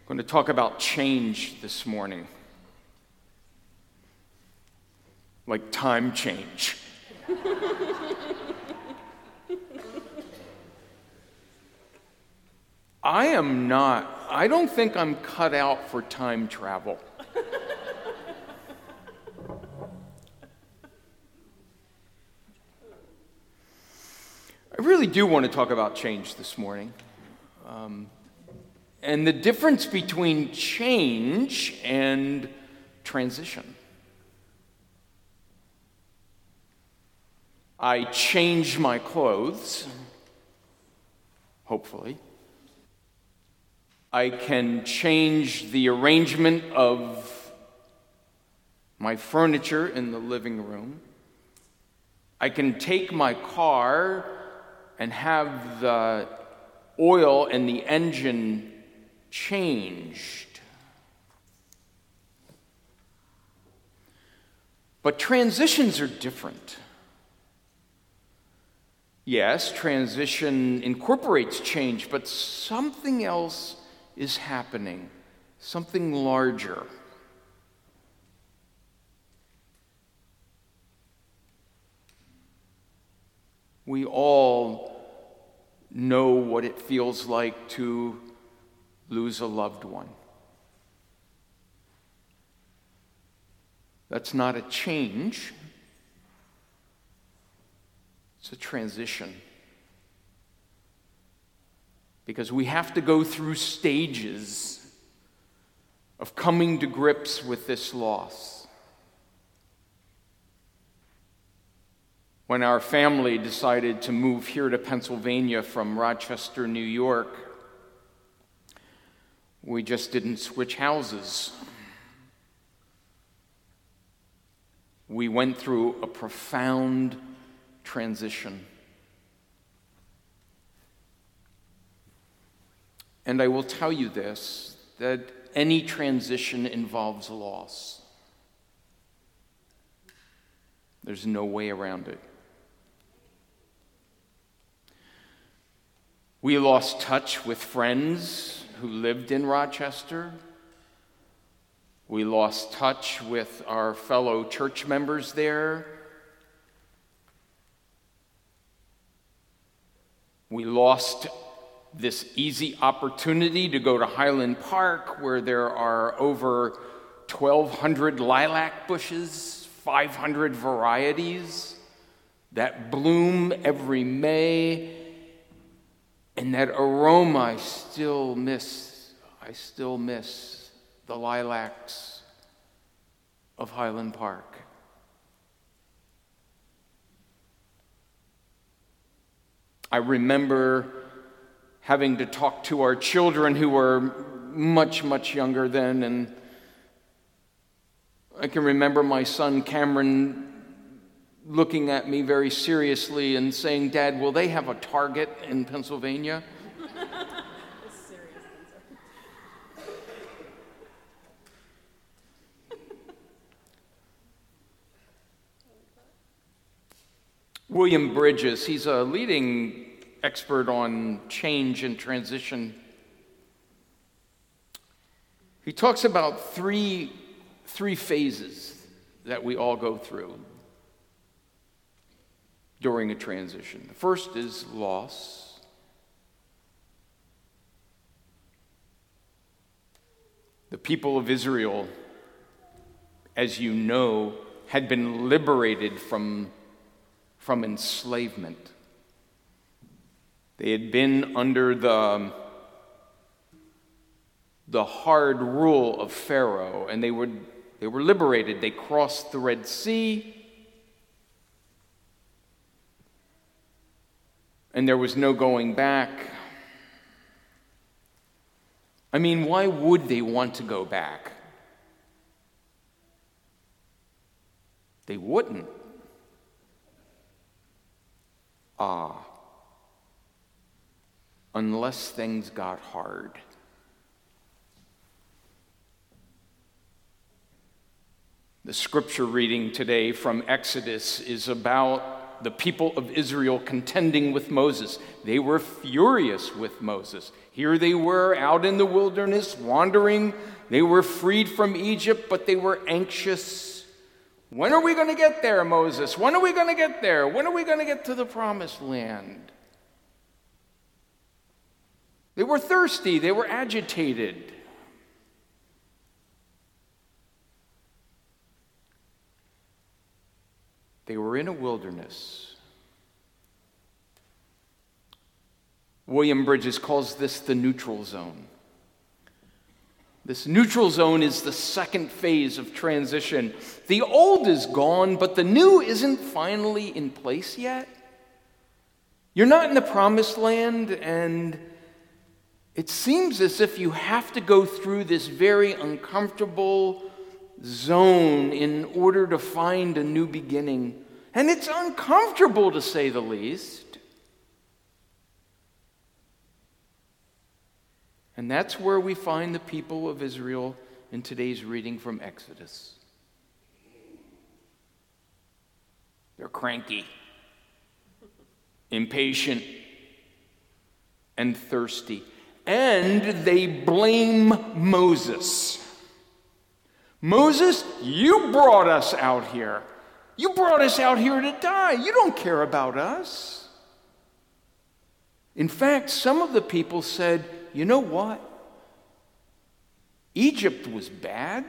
I'm going to talk about change this morning. Like time change. I don't think I'm cut out for time travel. I really do want to talk about change this morning. And the difference between change and transition. I change my clothes, hopefully. I can change the arrangement of my furniture in the living room. I can take my car and have the oil in the engine changed. But transitions are different. Yes, transition incorporates change, but something else is happening, something larger. We all know what it feels like to lose a loved one. That's not a change, it's a transition. Because we have to go through stages of coming to grips with this loss. When our family decided to move here to Pennsylvania from Rochester, New York, we just didn't switch houses. We went through a profound transition. And I will tell you this, that any transition involves loss. There's no way around it. We lost touch with friends who lived in Rochester. We lost touch with our fellow church members there. We lost this easy opportunity to go to Highland Park, where there are over 1,200 lilac bushes, 500 varieties that bloom every May. And that aroma, I still miss the lilacs of Highland Park. I remember having to talk to our children who were much, much younger then, and I can remember my son Cameron looking at me very seriously and saying, "Dad, will they have a Target in Pennsylvania?" William Bridges, he's a leading expert on change and transition. He talks about three phases that we all go through during a transition. The first is loss. The people of Israel, as you know, had been liberated from enslavement. They had been under the hard rule of Pharaoh, and they were liberated. They crossed the Red Sea, and there was no going back. I mean, why would they want to go back? They wouldn't. Unless things got hard. The scripture reading today from Exodus is about the people of Israel contending with Moses. They were furious with Moses. Here they were out in the wilderness, wandering. They were freed from Egypt, but they were anxious. When are we going to get there, Moses? When are we going to get there? When are we going to get to the promised land? They were thirsty. They were agitated. They were in a wilderness. William Bridges calls this the neutral zone. This neutral zone is the second phase of transition. The old is gone, but the new isn't finally in place yet. You're not in the promised land, and it seems as if you have to go through this very uncomfortable zone in order to find a new beginning. And it's uncomfortable, to say the least. And that's where we find the people of Israel in today's reading from Exodus. They're cranky, impatient, and thirsty. And they blame Moses. Moses, you brought us out here. You brought us out here to die. You don't care about us. In fact, some of the people said, you know what? Egypt was bad,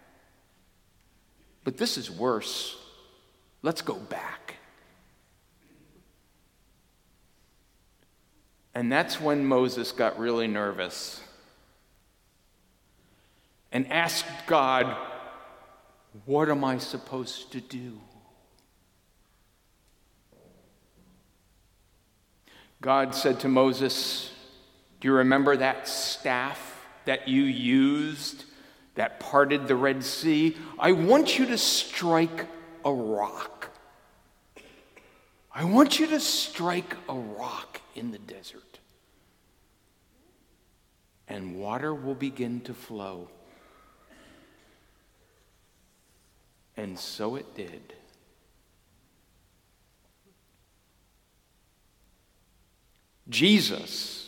but this is worse. Let's go back. And that's when Moses got really nervous and asked God, what am I supposed to do? God said to Moses, do you remember that staff that you used that parted the Red Sea? I want you to strike a rock. I want you to strike a rock in the desert, and water will begin to flow. And so it did. Jesus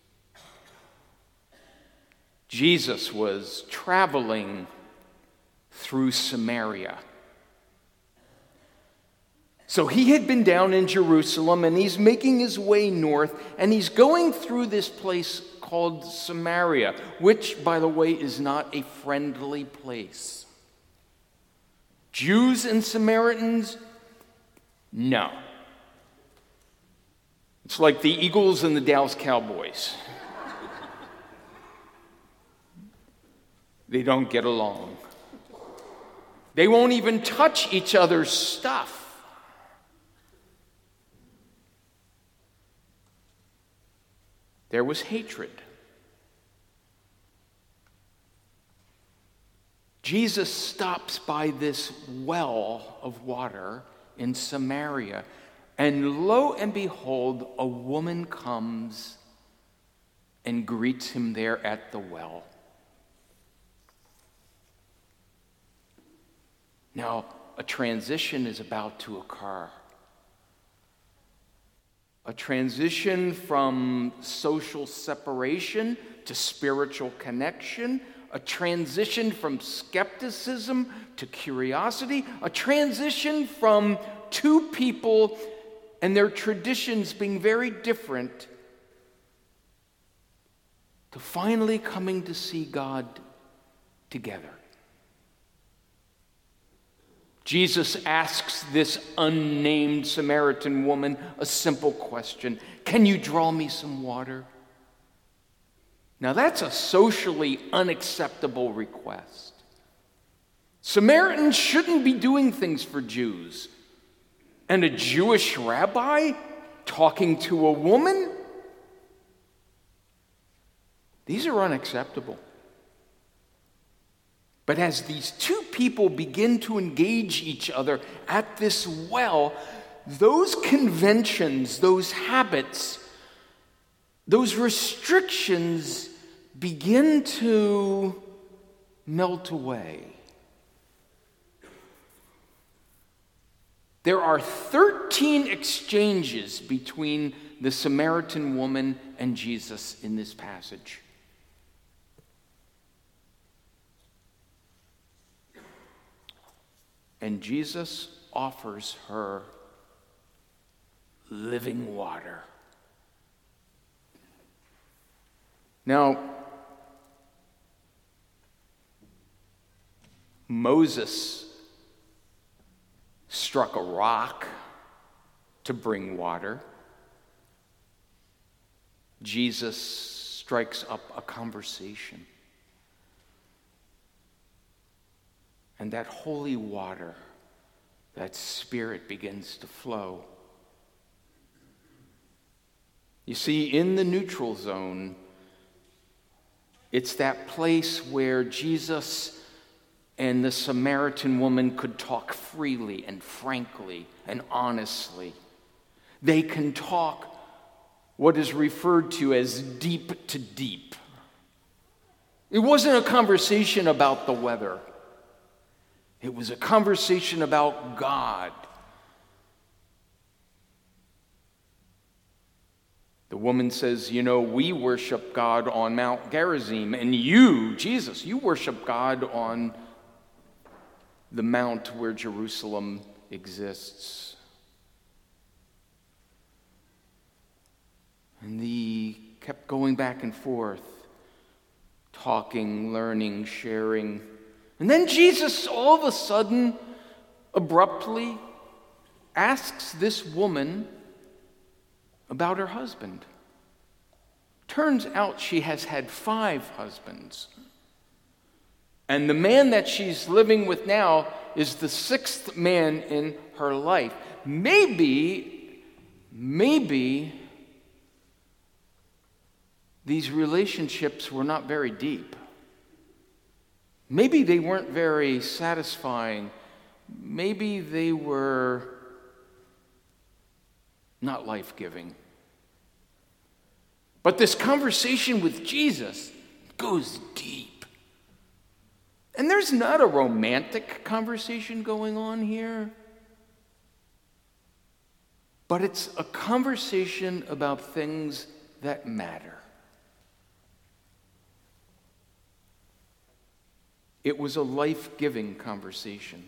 was traveling through Samaria. So he had been down in Jerusalem, and he's making his way north, and he's going through this place called Samaria, which, by the way, is not a friendly place. Jews and Samaritans? No. It's like the Eagles and the Dallas Cowboys. They don't get along. They won't even touch each other's stuff. There was hatred. Jesus stops by this well of water in Samaria, and lo and behold, a woman comes and greets him there at the well. Now, a transition is about to occur. A transition from social separation to spiritual connection, a transition from skepticism to curiosity, a transition from two people and their traditions being very different to finally coming to see God together. Jesus asks this unnamed Samaritan woman a simple question: can you draw me some water? Now that's a socially unacceptable request. Samaritans shouldn't be doing things for Jews. And a Jewish rabbi talking to a woman? These are unacceptable. But as these two people begin to engage each other at this well, those conventions, those habits, those restrictions begin to melt away. There are 13 exchanges between the Samaritan woman and Jesus in this passage. And Jesus offers her living water. Now, Moses struck a rock to bring water. Jesus strikes up a conversation. And that holy water, that Spirit begins to flow. You see, in the neutral zone, it's that place where Jesus and the Samaritan woman could talk freely and frankly and honestly. They can talk what is referred to as deep to deep. It wasn't a conversation about the weather. It was a conversation about God. The woman says, we worship God on Mount Gerizim, and you, Jesus, you worship God on the mount where Jerusalem exists. And they kept going back and forth, talking, learning, sharing. And then Jesus all of a sudden, abruptly, asks this woman about her husband. Turns out she has had 5 husbands. And the man that she's living with now is the 6th man in her life. Maybe these relationships were not very deep. Maybe they weren't very satisfying. Maybe they were not life-giving. But this conversation with Jesus goes deep. And there's not a romantic conversation going on here, but it's a conversation about things that matter. It was a life-giving conversation.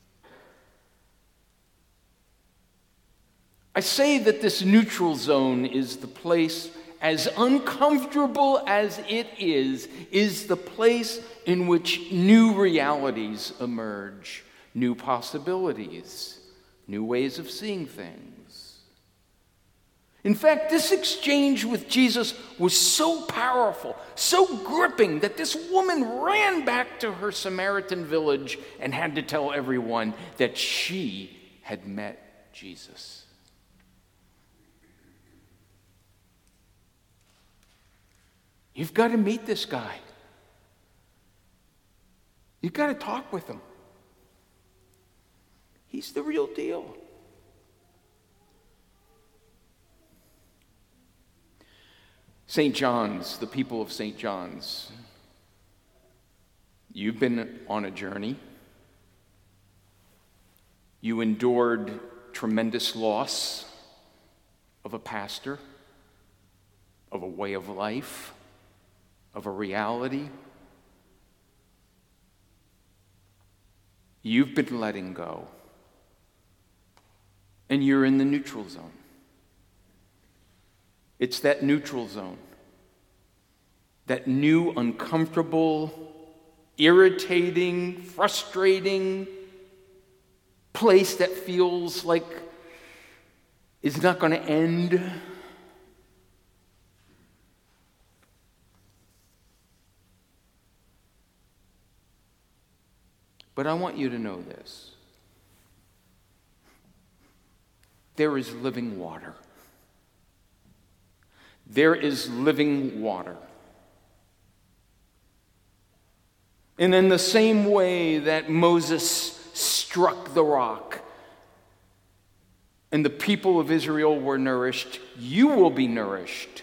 I say that this neutral zone is the place, as uncomfortable as it is the place in which new realities emerge, new possibilities, new ways of seeing things. In fact, this exchange with Jesus was so powerful, so gripping, that this woman ran back to her Samaritan village and had to tell everyone that she had met Jesus. You've got to meet this guy. You've got to talk with him. He's the real deal. St. John's, the people of St. John's, you've been on a journey. You endured tremendous loss of a pastor, of a way of life, of a reality. You've been letting go. And you're in the neutral zone. It's that neutral zone. That new, uncomfortable, irritating, frustrating place that feels like it's not going to end. But I want you to know this. There is living water. There is living water. And in the same way that Moses struck the rock and the people of Israel were nourished, you will be nourished.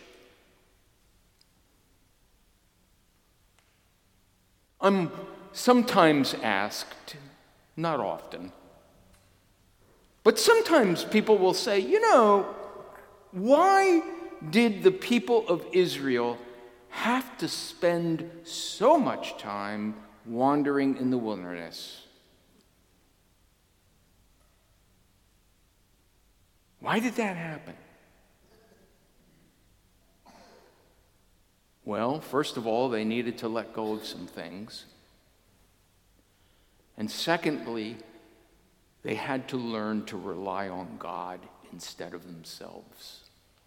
I'm sometimes asked, not often, But sometimes people will say, why did the people of Israel have to spend so much time wandering in the wilderness? Why did that happen? Well, first of all, they needed to let go of some things. And secondly, they had to learn to rely on God instead of themselves.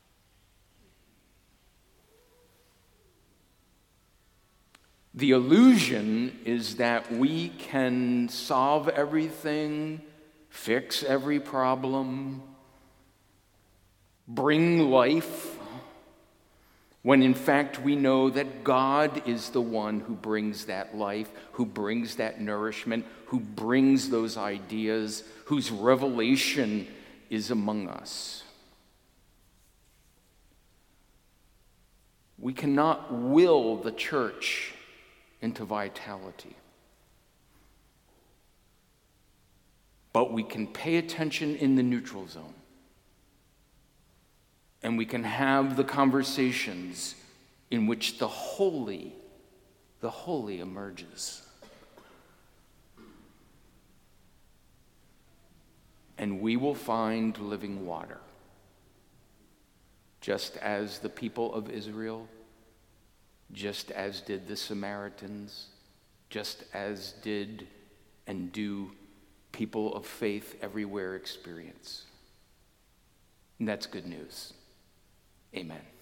The illusion is that we can solve everything, fix every problem, bring life, when in fact we know that God is the one who brings that life, who brings that nourishment, who brings those ideas, whose revelation is among us. We cannot will the church into vitality, but we can pay attention in the neutral zone. And we can have the conversations in which the holy emerges. And we will find living water, just as the people of Israel, just as did the Samaritans, just as did and do people of faith everywhere experience. And that's good news. Amen.